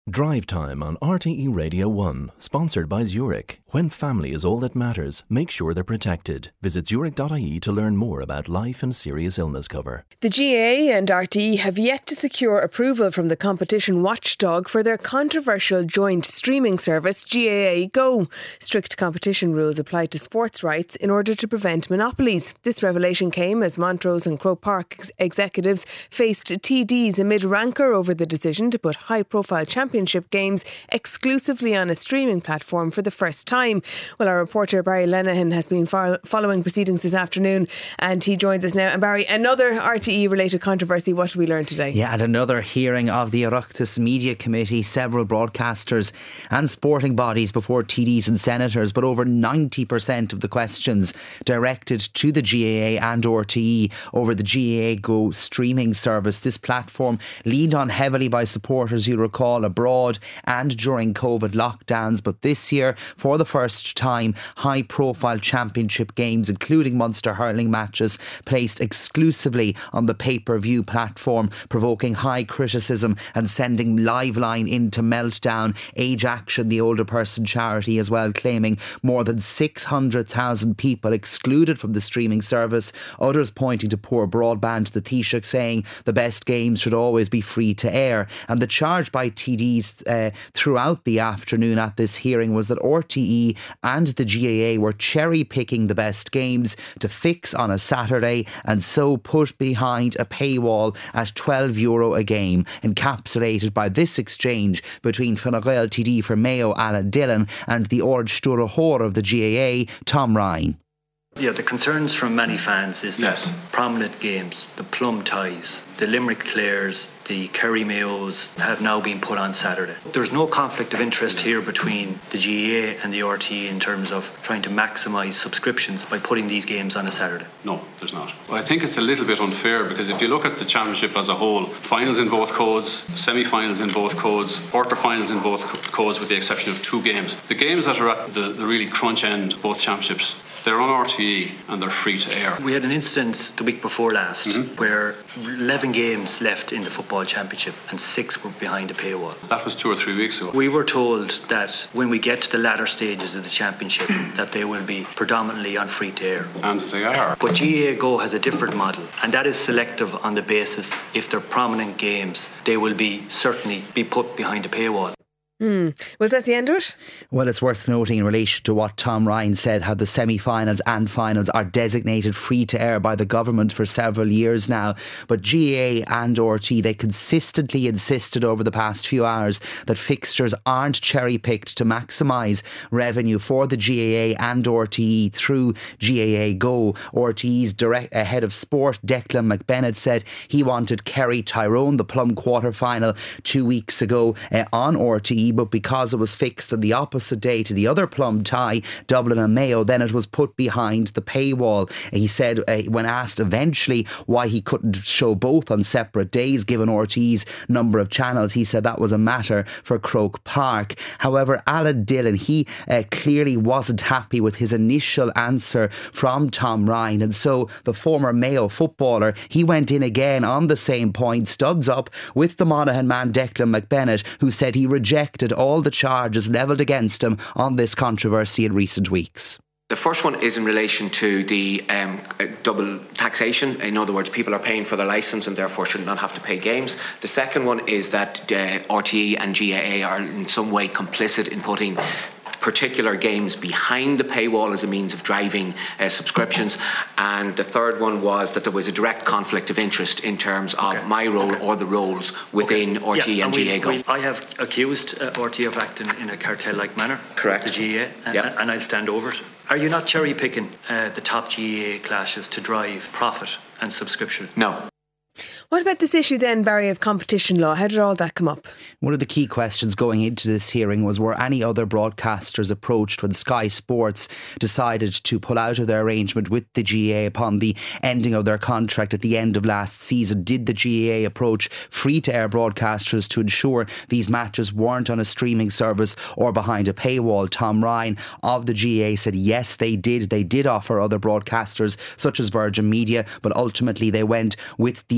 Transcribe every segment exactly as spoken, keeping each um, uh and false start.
Drive Time on R T E Radio one, sponsored by Zurich. When family is all that matters, make sure they're protected. Visit zurich dot I E to learn more about life and serious illness cover. The G A A and R T E have yet to secure approval from the competition watchdog for their controversial joint streaming service G A A Go. Strict competition rules apply to sports rights in order to prevent monopolies. This revelation came as Montrose and Croke Park ex- executives faced T Ds amid rancour over the decision to put high-profile championship games exclusively on a streaming platform for the first time. Well, our reporter Barry Lenihan has been fo- following proceedings this afternoon and he joins us now. And Barry, another R T E related controversy. What did we learn today? Yeah, and another hearing of the Oireachtas Media Committee, several broadcasters and sporting bodies before T Ds and senators, but over ninety percent of the questions directed to the G A A and R T E over the G A A Go streaming service. This platform leaned on heavily by supporters, you'll recall, abroad and during COVID lockdowns, but this year, for the first time, high profile championship games, including Munster hurling matches, placed exclusively on the pay-per-view platform, provoking high criticism and sending Liveline into meltdown. Age Action, the older person charity, as well, claiming more than six hundred thousand people excluded from the streaming service. Others pointing to poor broadband, the Taoiseach saying the best games should always be free to air. And the charge by T Ds Uh, throughout the afternoon at this hearing was that R T E and the G A A were cherry picking the best games to fix on a Saturday and so put behind a paywall at twelve euro a game, encapsulated by this exchange between Fine Gael T D for Mayo Alan Dillon and the Ord Sturahor of the G A A, Tom Ryan. Yeah, the concerns from many fans is that yes. prominent games, the Plum Ties, the Limerick Clares, the Kerry Mayos have now been put on Saturday. There's no conflict of interest here between the G A A and the R T E in terms of trying to maximise subscriptions by putting these games on a Saturday. No, there's not. Well, I think it's a little bit unfair because if you look at the championship as a whole, finals in both codes, semi-finals in both codes, quarter-finals in both codes with the exception of two games. The games that are at the, the really crunch end of both championships, they're on R T E and they're free to air. We had an incident the week before last mm-hmm. where eleven games left in the football championship and six were behind a paywall. That was two or three weeks ago. We were told that when we get to the latter stages of the championship that they will be predominantly on free to air. And they are. But G A A Go has a different model, and that is selective on the basis if they're prominent games, they will be certainly be put behind a paywall. Mm. Was that the end of it? Well, it's worth noting in relation to what Tom Ryan said, how the semi-finals and finals are designated free to air by the government for several years now. But G A A and R T E, they consistently insisted over the past few hours that fixtures aren't cherry-picked to maximise revenue for the G A A and R T E through G A A Go. R T E's direct, uh, head of sport, Declan McBennett, said he wanted Kerry Tyrone, the Plum quarter-final two weeks ago, uh, on R T E, but because it was fixed on the opposite day to the other Plum tie, Dublin and Mayo, then it was put behind the paywall. He said uh, when asked eventually why he couldn't show both on separate days given R T E's number of channels, he said that was a matter for Croke Park. However, Alan Dillon, he uh, clearly wasn't happy with his initial answer from Tom Ryan, and so the former Mayo footballer, he went in again on the same point, studs up with the Monaghan man Declan McBennett, who said he rejected all the charges levelled against him on this controversy in recent weeks. The first one is in relation to the um, double taxation. In other words, people are paying for their licence and therefore should not have to pay games. The second one is that uh, R T E and G A A are in some way complicit in putting particular games behind the paywall as a means of driving uh, subscriptions. And the third one was that there was a direct conflict of interest in terms of okay. my role okay. or the roles within okay. R T E yeah, and, and G A A Go. I have accused uh, R T E of acting in a cartel-like manner. Correct. The G A A, and, yep. and I'll stand over it. Are you not cherry-picking uh, the top G A A clashes to drive profit and subscription? No. What about this issue then, Barry, of competition law? How did all that come up? One of the key questions going into this hearing was, were any other broadcasters approached when Sky Sports decided to pull out of their arrangement with the G A A upon the ending of their contract at the end of last season? Did the G A A approach free-to-air broadcasters to ensure these matches weren't on a streaming service or behind a paywall? Tom Ryan of the G A A said yes, they did. They did offer other broadcasters such as Virgin Media, but ultimately they went with the joint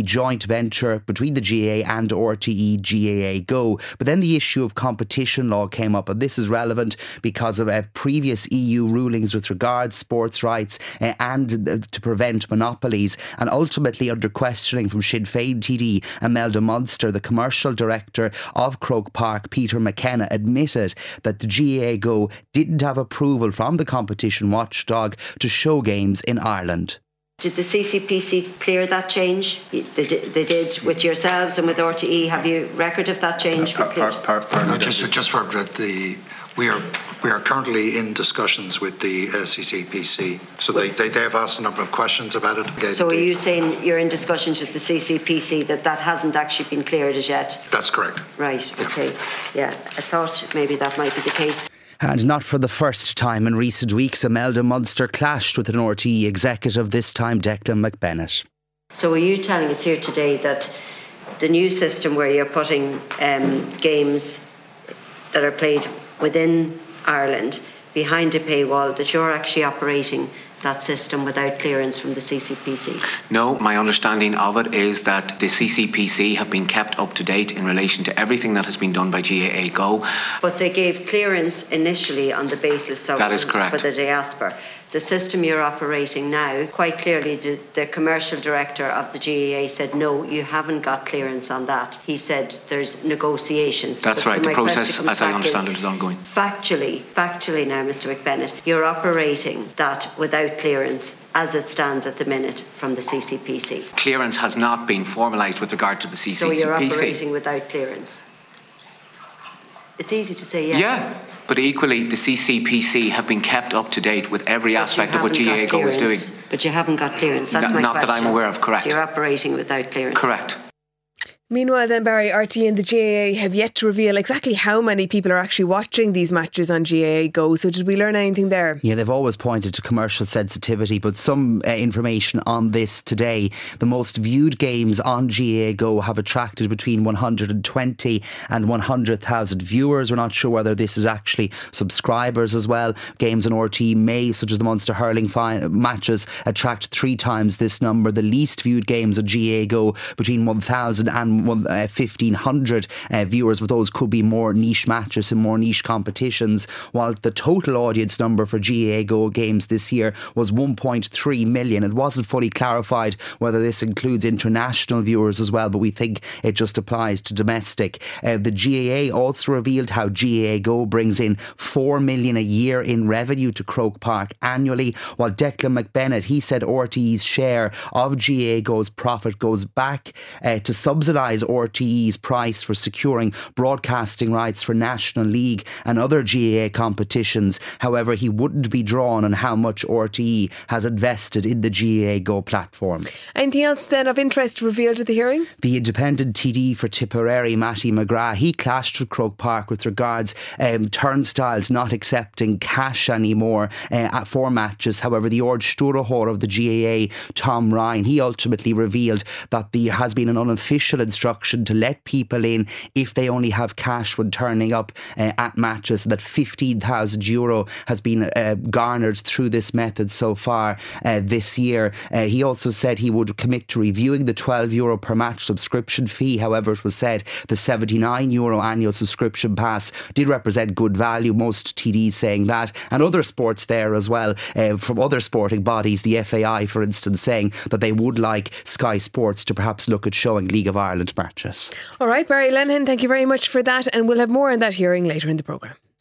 joint venture between the G A A and R T E G A A Go. But then the issue of competition law came up, and this is relevant because of uh, previous E U rulings with regards sports rights uh, and uh, to prevent monopolies. And ultimately, under questioning from Sinn Féin T D Imelda Munster, the commercial director of Croke Park, Peter McKenna, admitted that the G A A Go didn't have approval from the competition watchdog to show games in Ireland. Did the C C P C clear that change? They did, they did with yourselves and with R T E. Have you record of that change? Par, par, par, par, no, just, just for the, we are we are currently in discussions with the uh, C C P C. So they, they they have asked a number of questions about it. Okay, so they, are you saying you're in discussions with the C C P C that that hasn't actually been cleared as yet? That's correct. Right. Okay. Yeah, I thought maybe that might be the case. And not for the first time in recent weeks, Imelda Munster clashed with an R T E executive, this time Declan McBennett. So are you telling us here today that the new system where you're putting um, games that are played within Ireland behind a paywall, that you're actually operating that system without clearance from the C C P C? No, my understanding of it is that the C C P C have been kept up to date in relation to everything that has been done by G A A Go. But they gave clearance initially on the basis that, that is correct. for the diaspora. The system you're operating now, quite clearly the, the commercial director of the G A A said, no, you haven't got clearance on that. He said there's negotiations. That's right, the process, as I understand it, is ongoing. Factually, factually now, Mr McBennett, you're operating that without clearance as it stands at the minute from the C C P C. Clearance has not been formalised with regard to the C C P C. So you're operating without clearance? It's easy to say yes. Yeah. But equally, the C C P C have been kept up to date with every but aspect of what G A A Go is doing. But you haven't got clearance. That's no, my not question. Not that I'm aware of, correct. So you're operating without clearance. Correct. Meanwhile then, Barry, R T E and the G A A have yet to reveal exactly how many people are actually watching these matches on G A A Go. So did we learn anything there? Yeah, they've always pointed to commercial sensitivity, but some uh, information on this today. The most viewed games on G A A Go have attracted between one hundred twenty and one hundred thousand viewers. We're not sure whether this is actually subscribers as well. Games on R T E may, such as the Munster hurling fi- matches, attract three times this number. The least viewed games on G A A Go between one thousand and fifteen hundred uh, viewers, but those could be more niche matches and more niche competitions, while the total audience number for G A A Go games this year was one point three million. It wasn't fully clarified whether this includes international viewers as well, but we think it just applies to domestic. Uh, the G A A also revealed how G A A Go brings in four million a year in revenue to Croke Park annually, while Declan McBennett, he said R T E's share of G A A Go's profit goes back uh, to subsidise R T E's price for securing broadcasting rights for National League and other G A A competitions. However, he wouldn't be drawn on how much R T E has invested in the G A A Go platform. Anything else then of interest revealed at the hearing? The independent T D for Tipperary, Matty McGrath, he clashed with Croke Park with regards um, turnstiles not accepting cash anymore uh, for matches. However, the Ord Stúrthóir of the G A A, Tom Ryan, he ultimately revealed that there has been an unofficial instruction to let people in if they only have cash when turning up uh, at matches, that fifteen thousand euro has been uh, garnered through this method so far uh, this year. Uh, he also said he would commit to reviewing the twelve euro per match subscription fee. However, it was said the seventy-nine euro annual subscription pass did represent good value, most T Ds saying that, and other sports there as well, uh, from other sporting bodies, the F A I for instance, saying that they would like Sky Sports to perhaps look at showing League of Ireland matches. All right, Barry Lenihan, thank you very much for that, and we'll have more on that hearing later in the programme.